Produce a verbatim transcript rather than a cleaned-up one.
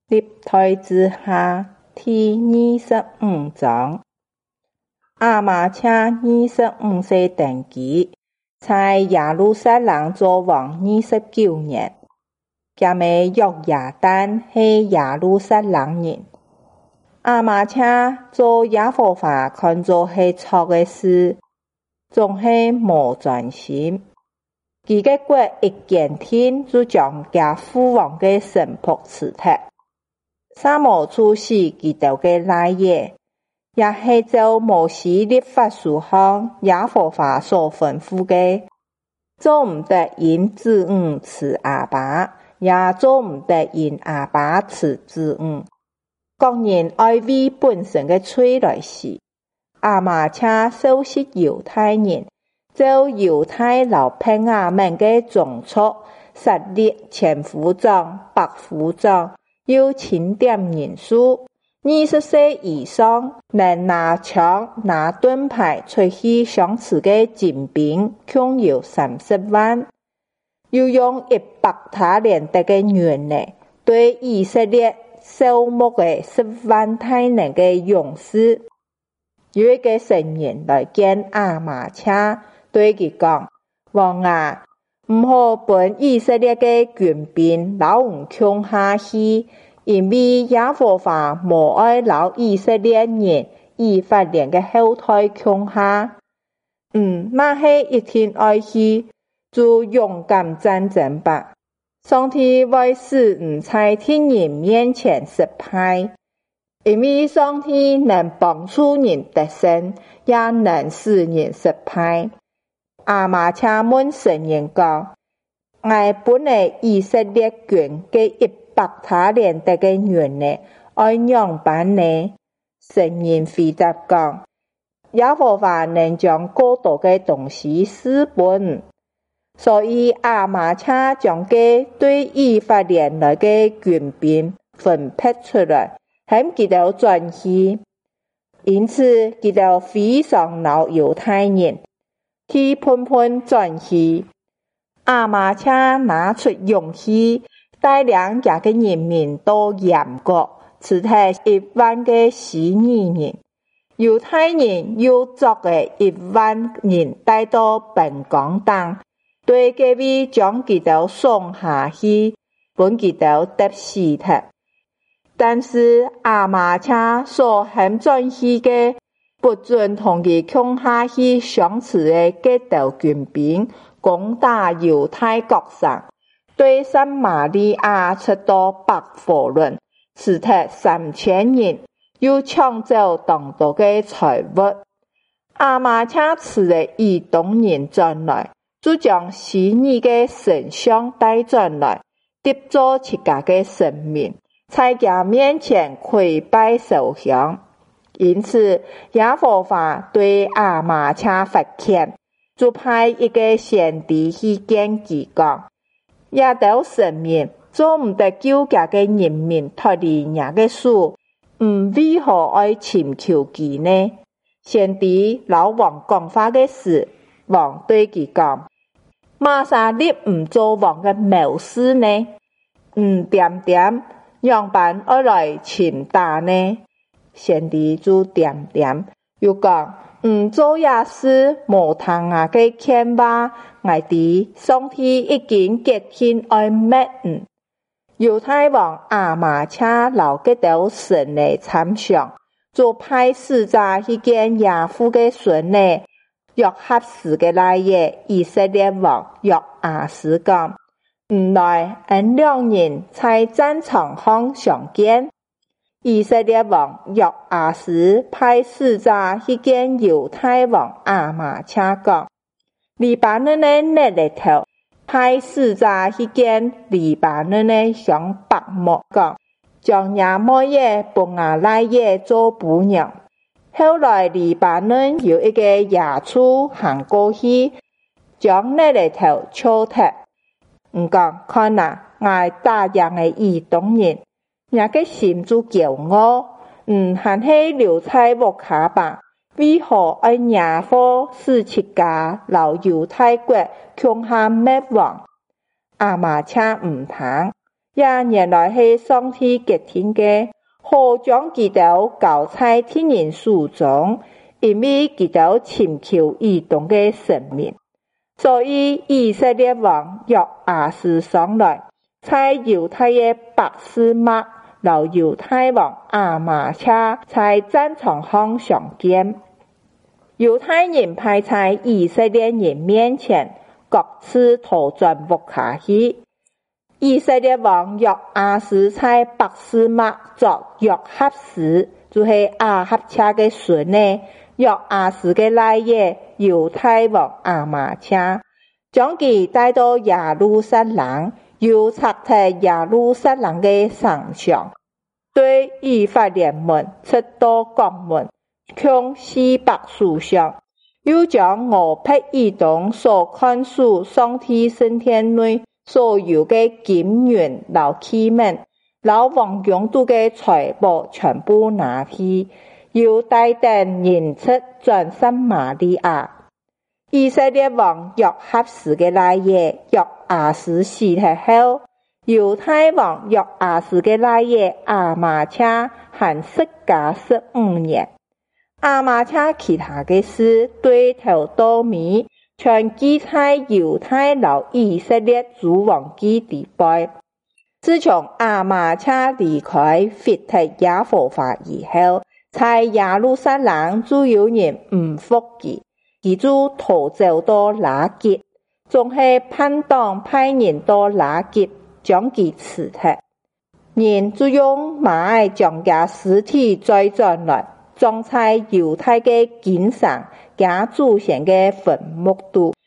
立胎之下第二十五章。亞瑪車二十五歲登基，在耶路撒冷做王二十九年。佢咪約亞但係耶路撒冷人。亞瑪車做耶和華看做係錯嘅事，總係無專心。佢嘅國一見天就將佢父王嘅神僕辭退。撒母處死佢哋嘅賴嘢，也係照摩西律法書上耶和華所吩咐嘅，做唔得因子女辭阿爸，也做唔得因阿爸辭子女。各人愛為本身嘅罪來死。亞瑪車收拾猶太人，照猶太老平亞們嘅宗族，殺戮千夫長、百夫長，又清點人數。二十歲以上能拿槍拿盾牌出去相持嘅精兵，共有三十萬。又用一百塔連得嘅元呢，對以色列數目嘅十萬大能嘅勇士。有一個神人來見亞瑪車，對佢講：王啊，唔好本以色列嘅軍兵留唔窮下去。因為耶和華無愛留以色列人以法蓮嘅後代窮下。嗯，那係一天愛去，就勇敢戰爭吧。上帝會使唔在天人面前失敗，因為上帝能幫助人得勝，也能使人失敗。亞瑪車問神人講：我本嚟以色列軍嘅一百塔連得嘅元呢，愛樣辦呢？神人回答講：耶和華能將過多嘅東西施本，所以亞瑪車將佢對以法蓮來嘅軍兵分配出來，向佢哋轉去。因此，佢哋非常惱猶太人，去紛紛轉去。亞瑪車拿出勇氣，帶領佢嘅人民到鹽國，辭退一萬個希尼人，猶太人又作嘅一萬人帶到本港當，對佢哋將佢哋送下去，本佢哋得死的。但是亞瑪車所肯轉去嘅，不准同佢共下去相持嘅幾道軍兵，攻打猶太國上。對撒瑪利亞出到伯火倫，辭退三千人，又搶走當多嘅財物。亞瑪車辭嘅以東人轉來，就將希尼嘅神像帶轉來，跌咗自家嘅神明，在佢面前跪拜受降。因此，耶和華對亞瑪車發歉，就派一個先知去見佢講：也到神明做唔得救家嘅人民脫離人嘅手，唔為何愛尋求佢呢？先知老王講話嘅時，王對佢講：瑪莎你唔做王嘅謀士呢？唔點點樣辦而來尋打呢？先知就點點又講：唔做也是無通啊嘅勸話，我哋上帝已經決定愛滅嗯。猶太王亞瑪車留幾條神嘅參詳，就派使者去見亞夫嘅孫呢，約哈斯嘅來爺以色列王約阿斯講：唔來，俺兩人在戰場上相見。以色列王約阿斯派使者去見猶太王亞瑪車講：黎巴嫩的那裡頭派使者去見黎巴嫩的鄉伯莫講，將亞摩耶本亞賴耶做僕娘。後來黎巴嫩有一個野畜行過去，將那裡頭敲踢。唔講看啊，我答應嘅以東人。也個心就驕傲，嗯，還係留在屋卡吧？為何愛野火使自家留猶太國窮下滅亡？亞瑪車唔聽， 也原來是上帝決定嘅，好將基督交在天人手中，因為基督尋求移動嘅生命。所以以色列王約阿斯上來，在猶太嘅伯示麥，和猶太王亞瑪謝在戰場上相見。猶太人派在以色列人面前，各自逃轉屋下去。以色列王約阿斯在伯示麥作約哈斯，就是亞哈謝嘅孫呢。約阿斯嘅奶爺猶太王亞瑪謝，將佢帶到耶路撒冷，又拆退耶路撒冷嘅城牆，對以法蓮門出到國門，向西北書上，又將俄狄以東所看守上帝聖殿內所有嘅金銀和器皿，和王用度嘅財寶全部拿去，又帶領人出轉撒瑪利亞。以色列王約哈斯嘅奶爺約阿斯死後，猶太王約阿斯嘅奶爺亞瑪謝還釋迦十五年。亞瑪謝其他嘅事對頭到尾，全記在猶太和以色列諸王記底背。自從亞瑪謝離開弗提耶和華以後，在耶路撒冷就有人唔服佢，佢就逃走到拉吉，仲係叛黨派人到拉吉將佢刺殺。人就用馬愛將佢屍體再轉來，裝在猶太嘅經上，佢祖先嘅墳墓度。